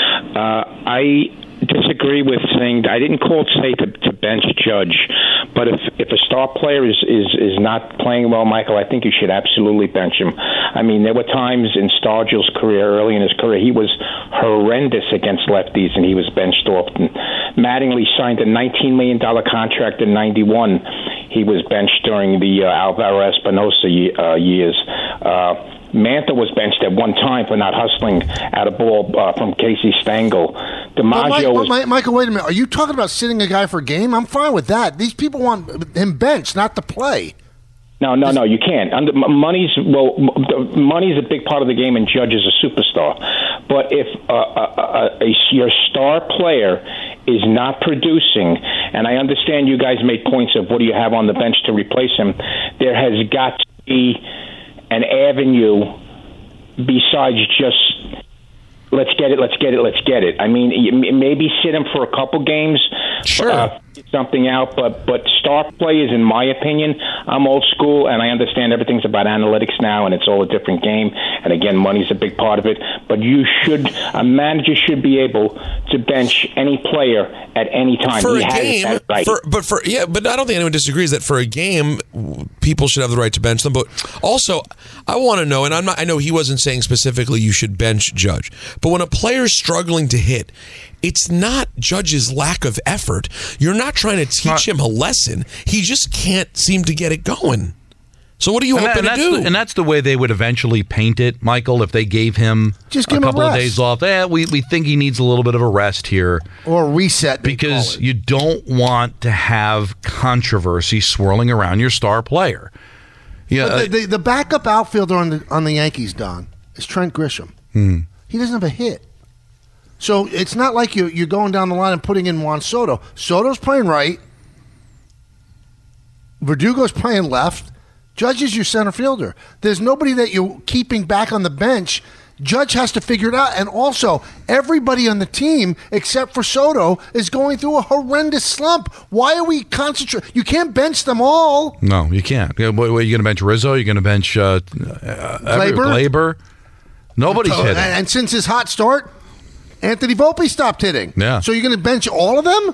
Uh, I disagree with saying I didn't call it safe to, to bench Judge, but if if a star player is, is is not playing well, Michael, I think you should absolutely bench him. I mean, there were times in Stargell's career, early in his career, he was horrendous against lefties, and he was benched often. Mattingly signed a nineteen million dollars contract in ninety-one. He was benched during the uh, Alvaro Espinosa ye- uh, years. Uh, Mantha was benched at one time for not hustling at a ball uh, from Casey Stengel. DiMaggio
Well, Mike,
was...
well, Michael, wait a minute. Are you talking about sitting a guy for a game? I'm fine with that. These people want him benched, not to play.
No, no, no, you can't. Under, m- money's well, m- the- money's a big part of the game, and Judge is a superstar. But if uh, a, a, a, your star player is not producing, and I understand you guys made points of what do you have on the bench to replace him, there has got to be an avenue besides just let's get it, let's get it, let's get it. I mean, you- maybe sit him for a couple games,
sure,
uh, get something out. But but star players, in my opinion, I'm old school, and I understand everything's about analytics now, and it's all a different game. And again, money's a big part of it. But you should, a manager should be able to bench any player at any time.
For
he
a
has
game,
that right.
for, but for yeah, but I don't think anyone disagrees that for a game, people should have the right to bench them. But also, I want to know, and I'm not. I know he wasn't saying specifically you should bench Judge, but when a player's struggling to hit, it's not Judge's lack of effort. You're not trying to teach him a lesson. He just can't seem to get it going. So what are you
and
hoping
that,
to
and
do?
That's the, and that's the way they would eventually paint it, Michael, if they gave him
Just
a
give him a
couple of
rest.
days off. Eh, we, we think he needs a little bit of a rest here.
Or a reset. they
Because
call it.
you don't want to have controversy swirling around your star player. Yeah,
But the, the, the backup outfielder on the on the Yankees, Don, is Trent Grisham.
Hmm.
He doesn't have a hit. So it's not like you, you're going down the line and putting in Juan Soto. Soto's playing right. Verdugo's playing left. Judge is your center fielder. There's nobody that you're keeping back on the bench. Judge has to figure it out. And also, everybody on the team, except for Soto, is going through a horrendous slump. Why are we concentrating? You can't bench them all.
No, you can't. Yeah, What, what, are you going to bench Rizzo? You're going to bench uh, uh,
Glaber?
Glaber? Nobody's
So-
hitting.
And, and since his hot start, Anthony Volpe stopped hitting.
Yeah.
So you're going to bench all of them?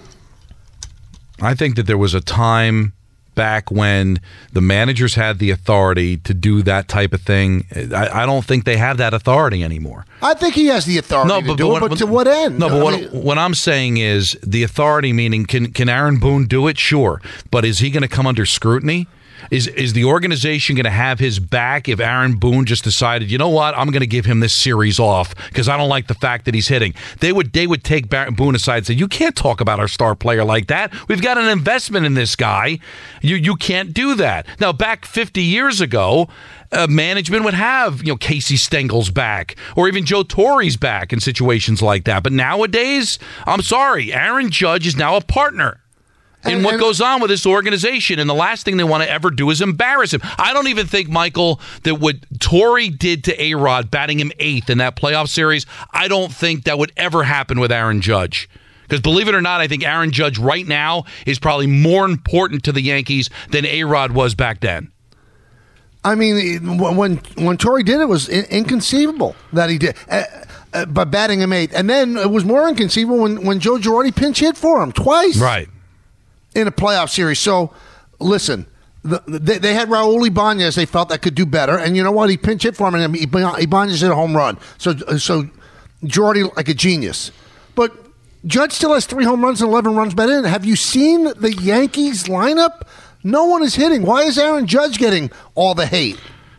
I think that there was a time back when the managers had the authority to do that type of thing. I, I don't think they have that authority anymore.
I think he has the authority to do
what-
it, but to what end?
No, but
I
what,
mean-
what I'm saying is the authority meaning can can Aaron Boone do it? Sure. But is he going to come under scrutiny? Is is the organization going to have his back if Aaron Boone just decided, you know what, I'm going to give him this series off because I don't like the fact that he's hitting? They would they would take Bar- Boone aside and say, you can't talk about our star player like that. We've got an investment in this guy. You you can't do that. Now, back fifty years ago, uh, management would have, you know, Casey Stengel's back or even Joe Torre's back in situations like that. But nowadays, I'm sorry, Aaron Judge is now a partner in
And-
what
and-
goes on with this organization, and the last thing they want to ever do is embarrass him. I don't even think, Michael, that what Torre did to A-Rod, batting him eighth in that playoff series, I don't think that would ever happen with Aaron Judge. Because believe it or not, I think Aaron Judge right now is probably more important to the Yankees than A-Rod was back then.
I mean, when when Torrey did it, it was in- inconceivable that he did. Uh, uh, by batting him eighth. And then it was more inconceivable when, when Joe Girardi pinch hit for him twice.
Right.
In a playoff series. So, listen, the, they, they had Raul Ibanez they felt that could do better. And you know what? He pinch hit for him, and Ibanez hit a home run. So, so Girardi like a genius. But Judge still has three home runs and eleven runs batted in. Have you seen the Yankees lineup? No one is hitting. Why is Aaron Judge getting all the hate?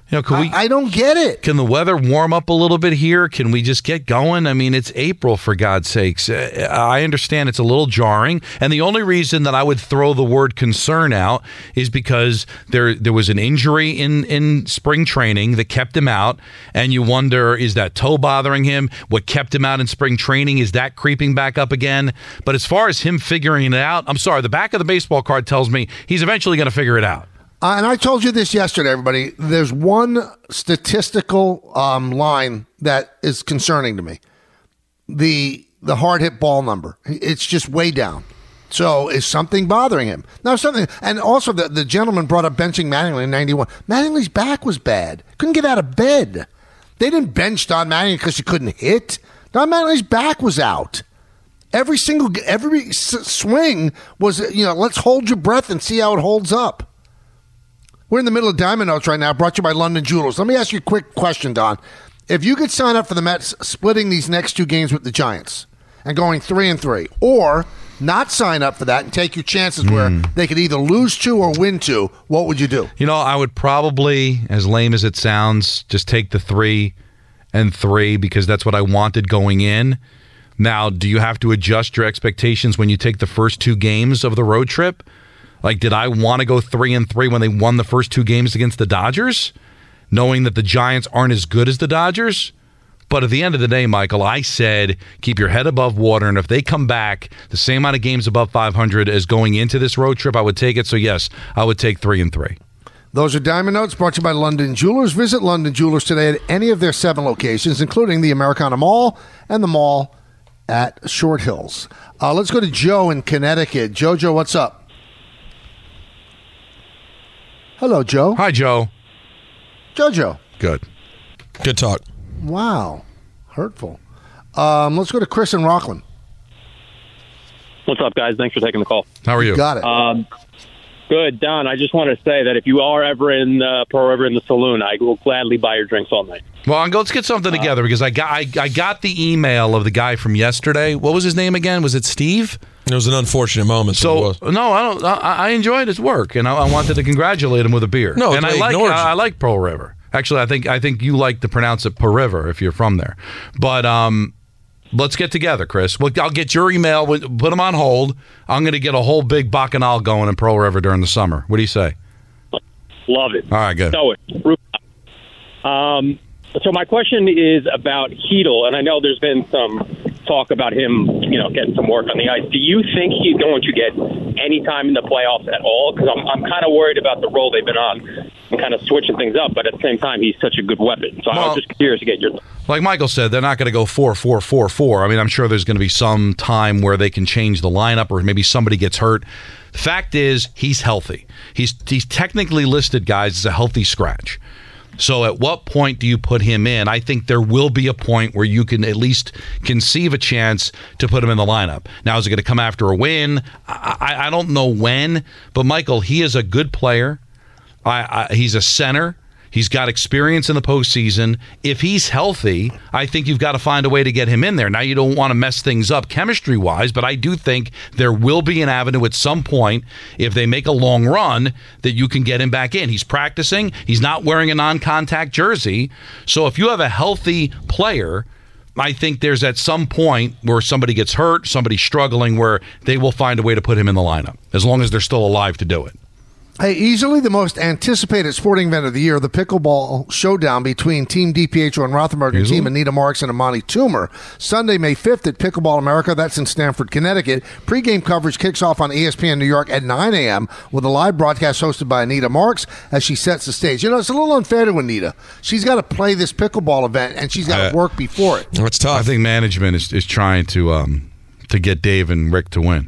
You know, can we,
I, I don't get it.
Can the weather warm up a little bit here? Can we just get going? I mean, it's April, for God's sakes. I understand it's a little jarring, and the only reason that I would throw the word concern out is because there there was an injury in, in spring training that kept him out, and you wonder, is that toe bothering him? What kept him out in spring training, is that creeping back up again? But as far as him figuring it out, I'm sorry, the back of the baseball card tells me he's eventually going to figure it out.
Uh, and I told you this yesterday, everybody. There's one statistical um, line that is concerning to me. The the hard hit ball number. It's just way down. So is something bothering him? Now something, and also the, the gentleman brought up benching Mattingly in ninety-one. Mattingly's back was bad. Couldn't get out of bed. They didn't bench Don Mattingly because he couldn't hit. Don Mattingly's back was out. Every single every s- swing was, you know, let's hold your breath and see how it holds up. We're in the middle of Diamond Notes right now, brought to you by London Jewelers. Let me ask you a quick question, Don. If you could sign up for the Mets splitting these next two games with the Giants and going three and three, or not sign up for that and take your chances mm. where they could either lose two or win two, what would you do?
You know, I would probably, as lame as it sounds, just take the three and three because that's what I wanted going in. Now, do you have to adjust your expectations when you take the first two games of the road trip? Like, did I want to go three and three when they won the first two games against the Dodgers, knowing that the Giants aren't as good as the Dodgers? But at the end of the day, Michael, I said keep your head above water, and if they come back the same amount of games above five hundred as going into this road trip, I would take it. So, yes, I would take three and three.
Those are Diamond Notes brought to you by London Jewelers. Visit London Jewelers today at any of their seven locations, including the Americana Mall and the mall at Short Hills. Uh, let's go to Joe in Connecticut. Jojo, what's up? Hello, Joe.
Hi, Joe.
Jojo.
Good.
Good talk.
Wow. Hurtful. Um, let's go to Chris in Rockland.
What's up, guys? Thanks for taking the call.
How are you?
Got it.
Um, good. Don, I just want to say that if you are ever in uh, Pearl River in the saloon, I will gladly buy your drinks all night.
Well, let's get something together because I got I, I got the email of the guy from yesterday. What was his name again? Was it Steve?
It was an unfortunate moment.
So, so no, I don't. I, I enjoyed his work, and I, I wanted to congratulate him with a beer.
No,
and I like I, I like Pearl River. Actually, I think I think you like to pronounce it Pearl River if you're from there. But um, let's get together, Chris. Well, I'll get your email. Put them on hold. I'm going to get a whole big bacchanal going in Pearl River during the summer. What do you say?
Love it.
All right, good.
Know it. Um. So my question is about Heedle, and I know there's been some talk about him, you know, getting some work on the ice. Do you think he's going to get any time in the playoffs at all? Because I'm, I'm kind of worried about the role they've been on and kind of switching things up, but at the same time, he's such a good weapon. So well, I was just curious to get your...
Like Michael said, they're not going to go four four four four. I mean, I'm sure there's going to be some time where they can change the lineup or maybe somebody gets hurt. The fact is, he's healthy. He's He's technically listed, guys, as a healthy scratch. So at what point do you put him in? I think there will be a point where you can at least conceive a chance to put him in the lineup. Now, is it going to come after a win? I, I, I don't know when. But, Michael, he is a good player. I, I, he's a center. He's got experience in the postseason. If he's healthy, I think you've got to find a way to get him in there. Now, you don't want to mess things up chemistry-wise, but I do think there will be an avenue at some point, if they make a long run, that you can get him back in. He's practicing. He's not wearing a non-contact jersey. So if you have a healthy player, I think there's at some point where somebody gets hurt, somebody's struggling, where they will find a way to put him in the lineup, as long as they're still alive to do it.
Hey, easily the most anticipated sporting event of the year, the pickleball showdown between Team D P H O and Rothenberg and Team Anita Marks and Amani Toomer. Sunday, May fifth at Pickleball America. That's in Stamford, Connecticut. Pre-game coverage kicks off on E S P N New York at nine a.m. with a live broadcast hosted by Anita Marks as she sets the stage. You know, it's a little unfair to Anita. She's got to play this pickleball event, and she's got to uh, work before it.
It's tough. I think management is, is trying to um, to get Dave and Rick to win.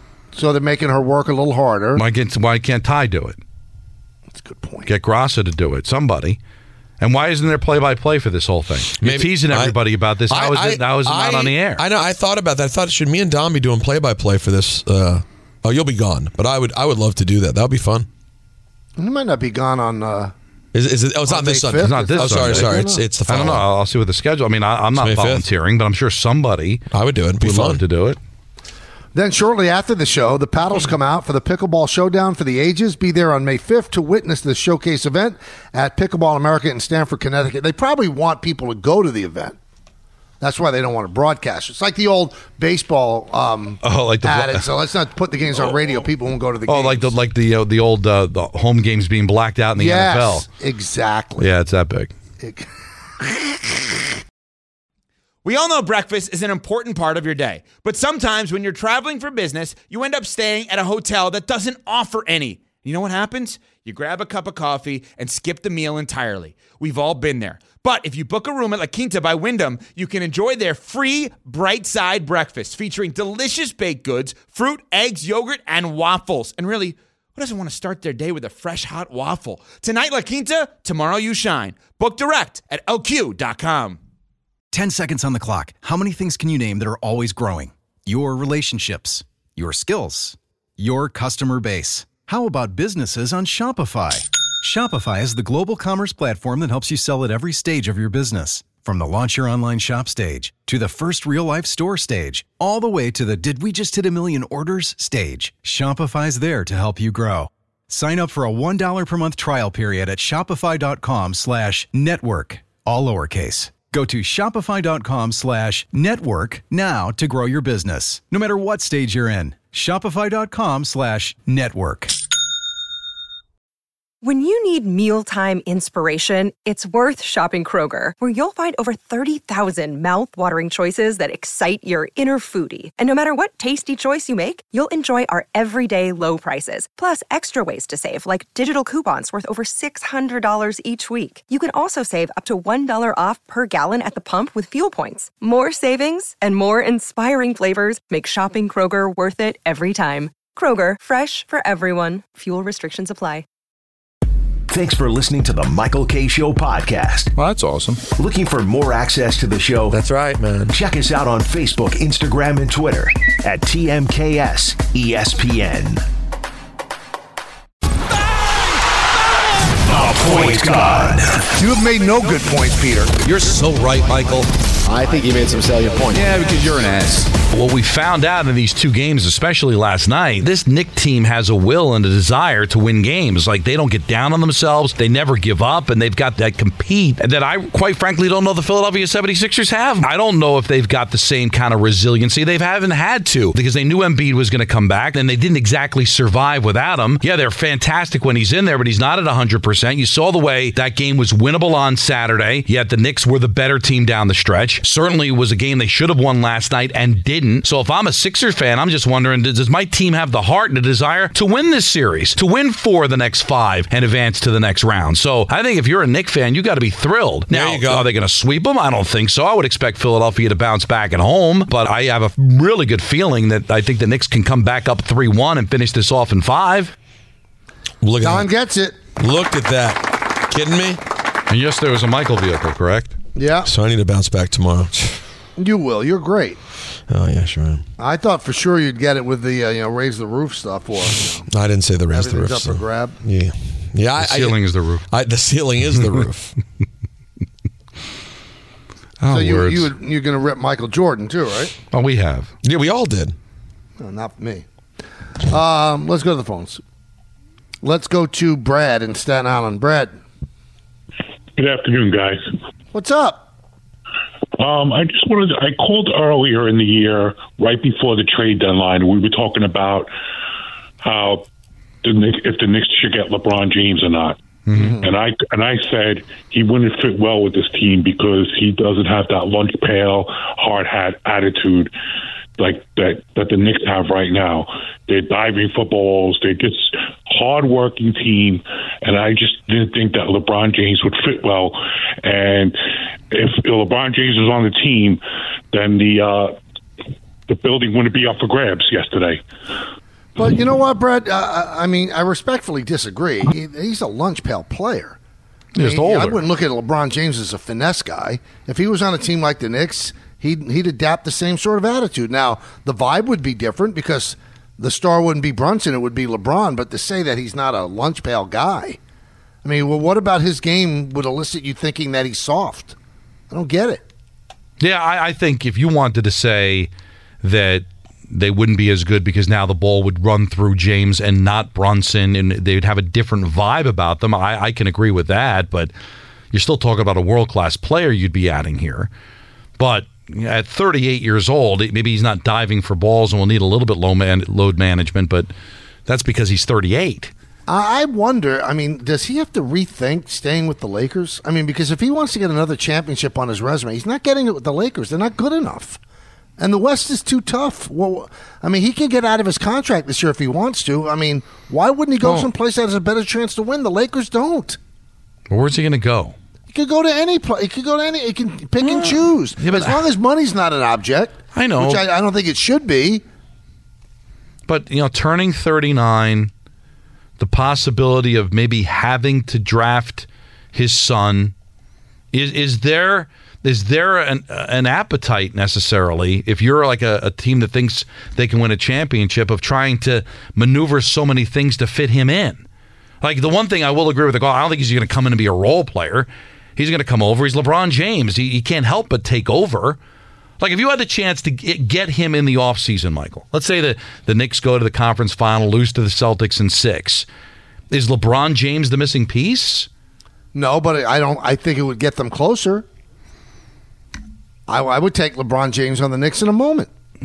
So they're making her work a little harder.
Why can't, why can't Ty do it?
That's a good point.
Get Grassa to do it. Somebody. And why isn't there play-by-play for this whole thing? You're Maybe, teasing everybody I, about this. How I, is it, how is it I, not on the air?
I know. I thought about that. I thought, should me and Dom be doing play-by-play for this? Uh, oh, you'll be gone. But I would I would love to do that. That would be fun.
You might not be gone on... Uh,
is, is it, oh, it's not this Sunday.
It's not this
oh, sorry,
Sunday.
sorry. It's, it's the following.
I don't know. I'll see what the schedule... I mean, I, I'm not volunteering, but I'm sure somebody
I would do it. It'd be
would
fun
love to do it.
Then shortly after the show, the paddles come out for the Pickleball Showdown for the Ages. Be there on May fifth to witness the showcase event at Pickleball America in Stamford, Connecticut. They probably want people to go to the event. That's why they don't want to broadcast. It's like the old baseball um,
oh, like the
adage. So let's not put the games on radio. People won't go to the
oh,
games.
Oh, like the like the uh, the old uh, the home games being blacked out in the
yes,
N F L.
Exactly.
Yeah, it's that big.
It-
We all know breakfast is an important part of your day, but sometimes when you're traveling for business, you end up staying at a hotel that doesn't offer any. You know what happens? You grab a cup of coffee and skip the meal entirely. We've all been there. But if you book a room at La Quinta by Wyndham, you can enjoy their free Bright Side breakfast featuring delicious baked goods, fruit, eggs, yogurt, and waffles. And really, who doesn't want to start their day with a fresh, hot waffle? Tonight, La Quinta, tomorrow you shine. Book direct at L Q dot com.
ten seconds on the clock. How many things can you name that are always growing? Your relationships, your skills, your customer base. How about businesses on Shopify? Shopify is the global commerce platform that helps you sell at every stage of your business. From the launch your online shop stage to the first real life store stage, all the way to the did we just hit a million orders stage. Shopify's there to help you grow. Sign up for a one dollar per month trial period at shopify.com slash network, all lowercase. Go to shopify.com slash network now to grow your business, no matter what stage you're in. Shopify.com slash network.
When you need mealtime inspiration, it's worth shopping Kroger, where you'll find over thirty thousand mouth-watering choices that excite your inner foodie. And no matter what tasty choice you make, you'll enjoy our everyday low prices, plus extra ways to save, like digital coupons worth over six hundred dollars each week. You can also save up to one dollar off per gallon at the pump with fuel points. More savings and more inspiring flavors make shopping Kroger worth it every time. Kroger, fresh for everyone. Fuel restrictions apply.
Thanks for listening to the Michael Kay Show podcast.
Well, that's awesome.
Looking for more access to the show?
That's right, man.
Check us out on Facebook, Instagram, and Twitter at T M K S E S P N. The Point God.
You have made no good points, Peter.
You're so right, Michael.
I think you made some salient points. Yeah, because you're an ass.
What we found out in these two games, especially last night, this Knick team has a will and a desire to win games. Like, they don't get down on themselves. They never give up, and they've got that compete that I, quite frankly, don't know the Philadelphia seventy-sixers have. I don't know if they've got the same kind of resiliency. They haven't had to because they knew Embiid was going to come back, and they didn't exactly survive without him. Yeah, they're fantastic when he's in there, but he's not at one hundred percent. You saw the way that game was winnable on Saturday, yet the Knicks were the better team down the stretch. Certainly was a game they should have won last night and didn't. So if I'm a Sixers fan, I'm just wondering, does my team have the heart and the desire to win this series, to win four of the next five and advance to the next round? So I think if you're a Knicks fan, you got to be thrilled. Now, are they going to sweep them? I don't think so. I would expect Philadelphia to bounce back at home, but I have a really good feeling that I think the Knicks can come back up three one and finish this off in five.
Look at
Don
that.
gets it.
Look at that. Kidding me?
And yes, there was a Michael vehicle, correct?
Yeah.
So I need to bounce back tomorrow.
You will. You're great.
Oh, yeah, sure am.
I thought for sure you'd get it with the uh, you know raise the roof stuff. Or you know,
I didn't say the raise the roof.
everything's up for
so-
grab.
Yeah. Yeah,
The
I-
ceiling
I,
is the roof.
I, the ceiling is the roof.
Oh,
so you
words.
you would, you're going to rip Michael Jordan too, right?
Oh, we have.
Yeah, we all did.
No, not me. Um, let's go to the phones. Let's go to Brad in Staten Island. Brad,
Good afternoon, guys.
what's up?
Um, I just wanted to, I called earlier in the year, right before the trade deadline. We were talking about how the Knicks, if the Knicks should get LeBron James or not. Mm-hmm. And I and I said he wouldn't fit well with this team because he doesn't have that lunch pail, hard hat attitude like that that the Knicks have right now. They're diving for balls. They're just hard-working team, and I just didn't think that LeBron James would fit well. And if LeBron James was on the team, then the uh, the building wouldn't be up for grabs yesterday.
But you know what, Brad? Uh, I mean, I respectfully disagree. He, he's a lunch pail player. I,
Just
mean, I
older.
wouldn't look at LeBron James as a finesse guy. If he was on a team like the Knicks, he'd he'd adapt the same sort of attitude. Now, the vibe would be different because the star wouldn't be Brunson; it would be LeBron. But to say that he's not a lunch pail guy, I mean, well, what about his game would elicit you thinking that he's soft? I don't get it.
Yeah, I, I think if you wanted to say that they wouldn't be as good because now the ball would run through James and not Brunson, and they'd have a different vibe about them. I, I can agree with that, but you're still talking about a world-class player you'd be adding here. But at thirty-eight years old, maybe he's not diving for balls and will need a little bit low man, load management, but that's because he's thirty-eight.
I wonder, I mean, does he have to rethink staying with the Lakers? I mean, because if he wants to get another championship on his resume, he's not getting it with the Lakers. They're not good enough. And the West is too tough. Well, I mean, he can get out of his contract this year if he wants to. I mean, why wouldn't he go
Oh.
someplace that has a better chance to win? The Lakers don't.
Well, where's he going to go?
He could go to any place. He could go to any. He can pick and choose.
Yeah, but-
as long as money's not an object.
I know.
Which I, I don't think it should be.
But, you know, turning thirty-nine, the possibility of maybe having to draft his son, is is there is there an, an appetite necessarily, if you're like a, a team that thinks they can win a championship, of trying to maneuver so many things to fit him in? Like, the one thing I will agree with the call, I don't think he's going to come in and be a role player. He's going to come over. He's LeBron James. He, he can't help but take over. Like, if you had the chance to get get him in the offseason, Michael, let's say that the Knicks go to the conference final, lose to the Celtics in six. Is LeBron James the missing piece?
No, but I don't. I think it would get them closer. I, I would take LeBron James on the Knicks in a moment.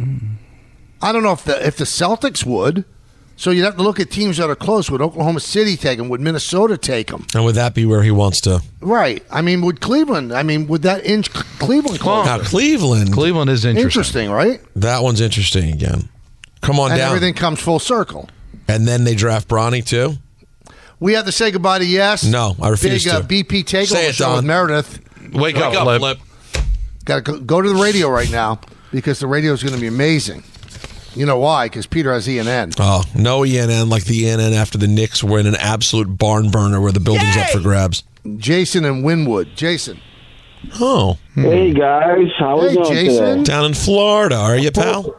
I don't know if the if the Celtics would. So you'd have to look at teams that are close. Would Oklahoma City take him? Would Minnesota take him?
And would that be where he wants to?
Right. I mean, would Cleveland? I mean, would that inch Cleveland closer?
Now, Cleveland.
Cleveland is interesting.
Interesting, right?
That one's interesting again. Come on
and
down.
everything comes full circle.
And then they draft Bronny, too?
We have to say goodbye to Yes.
No, I refuse
Big, uh,
to.
B P
Say
takeover
it,
show
Don.
with Meredith.
Wake, up, Flip. Flip.
Got to go, go to the radio right now because the radio is going to be amazing. You know why? Because Peter has E and N.
Oh, no E N N like the E N N after the Knicks were in an absolute barn burner where the building's up for grabs.
Jason and Wynwood. Jason.
Oh.
Hey, guys. How
Hey,
we doing
Jason.
today?
Down in Florida, are you, pal?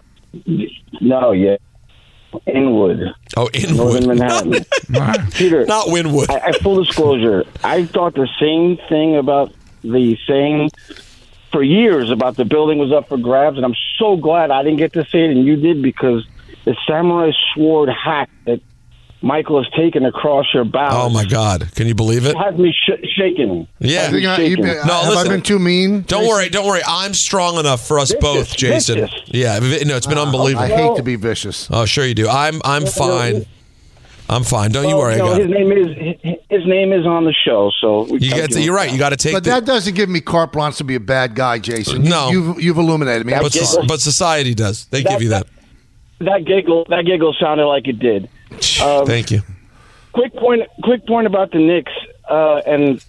No, yeah. Inwood.
Oh, Inwood.
Northern Manhattan. Peter.
Not Wynwood.
I, I, full disclosure, I thought the same thing about the saying for years about the building was up for grabs, and I'm so glad I didn't get to say it and you did, because the samurai sword hack that Michael has taken across your bow.
Oh, my God. Can you believe it?
Has me sh- shaking.
Yeah.
Has me
You-
shaking.
you-
No,
have
listen.
I been too mean?
Don't
Jason?
worry, don't worry. I'm strong enough for us
Vicious,
both, Jason.
vicious.
Yeah, vi- no, it's been unbelievable.
I hate to be vicious.
Oh, sure you do. I'm I'm fine. I'm fine. Don't you
Well,
worry. I
no,
got
his
it.
name is his name is on the show, so we
You
gotta
get
give
to,
him
you're right.
that.
You got to take
But
the,
that doesn't give me carte blanche to be a bad guy, Jason. You-
No.
You've, you've illuminated me.
but, soc- but society does. They give you that.
That giggle, that giggle sounded like it did. Um,
Thank you.
Quick point, quick point about the Knicks uh, and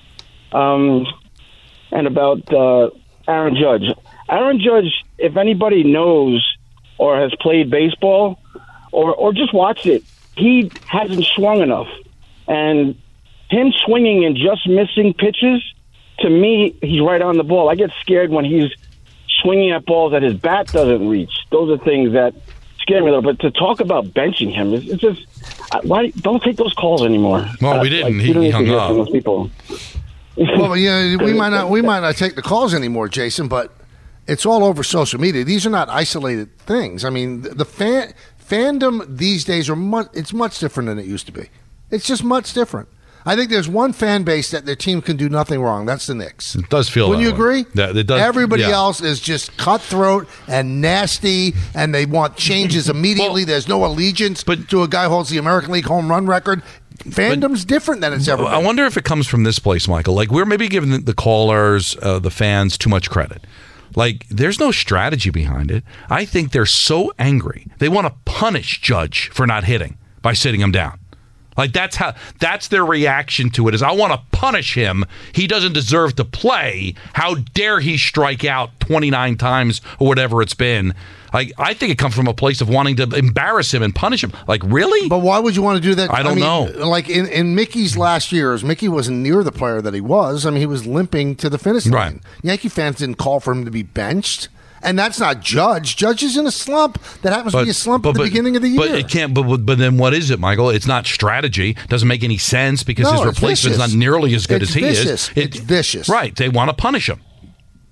um, and about uh, Aaron Judge. Aaron Judge, if anybody knows or has played baseball or or just watched it, he hasn't swung enough, and him swinging and just missing pitches, to me, he's right on the ball. I get scared when he's swinging at balls that his bat doesn't reach. Those are things that scare me a little. But to talk about benching him, it's, it's just uh, why don't take those calls anymore?
Well, we
Uh,
didn't.
like,
He-
we don't
he
need to
hung
hear
up.
from those people.
Well, yeah, we might not we might not take the calls anymore, Jason, but it's all over social media. These are not isolated things. I mean, the, the fan fandom these days are much it's much different than it used to be. It's just much different. I think there's one fan base that their team can do nothing wrong. That's the Knicks.
It does feel
Wouldn't
that
you
way.
agree?
That- it does-
Everybody
yeah.
else is just cutthroat and nasty, and they want changes immediately. There's no allegiance to a guy who holds the American League home run record. Fandom's different than it's ever been.
I wonder if it comes from this place, Michael. Like, we're maybe giving the, the callers, uh, the fans, too much credit. Like, there's no strategy behind it. I think they're so angry. They want to punish Judge for not hitting by sitting him down. Like, that's how that's their reaction to it, is I want to punish him. He doesn't deserve to play. How dare he strike out twenty-nine times or whatever it's been. Like, I think it comes from a place of wanting to embarrass him and punish him. Like, really?
But why would you want to do that?
I don't
mean,
know.
Like in, in Mickey's last years, Mickey wasn't near the player that he was. I mean, he was limping to the finish line.
Right.
Yankee fans didn't call for him to be benched. And that's not Judge. Judge is in a slump. That happens to be a slump at the beginning of the year.
But it can't. But, but then what is it, Michael? It's not strategy. Doesn't make any sense because
No,
his
it's
replacement's
vicious.
not nearly as good
It's
as he
vicious.
is.
It's vicious.
Right. They want to punish him.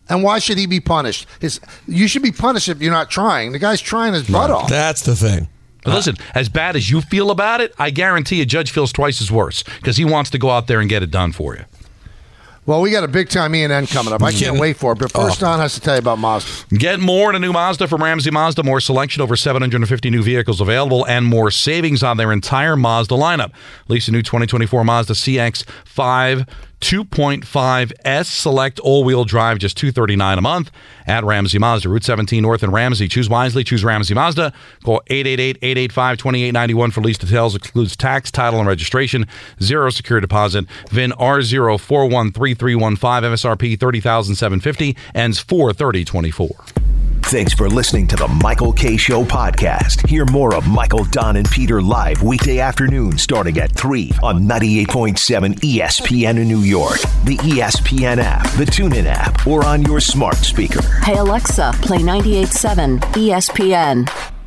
And why should he be punished? His, you should be punished if you're not trying. The guy's trying his butt off.
That's the thing.
But listen, as bad as you feel about it, I guarantee a judge feels twice as worse because he wants to go out there and get it done for you.
Well, we got a big-time E and N coming up. I can't wait for it. But first,
Oh.
Don has to tell you about Mazda.
Get more in a new Mazda from Ramsey Mazda. More selection, over seven hundred fifty new vehicles available, and more savings on their entire Mazda lineup. Lease a new twenty twenty-four Mazda C X five two point five S Select all-wheel drive, just two hundred thirty-nine dollars a month at Ramsey Mazda. Route seventeen North in Ramsey. Choose wisely. Choose Ramsey Mazda. Call eight eight eight, eight eight five, two eight nine one for lease details. Excludes tax, title, and registration. Zero security deposit. V I N R zero four one three three one five. M S R P thirty thousand seven hundred fifty dollars. Ends four thirty twenty-four.
Thanks for listening to the Michael K. Show podcast. Hear more of Michael, Don, and Peter live weekday afternoon starting at three on ninety-eight point seven E S P N in New York, the E S P N app, the TuneIn app, or on your smart speaker.
Hey Alexa, play ninety-eight point seven E S P N.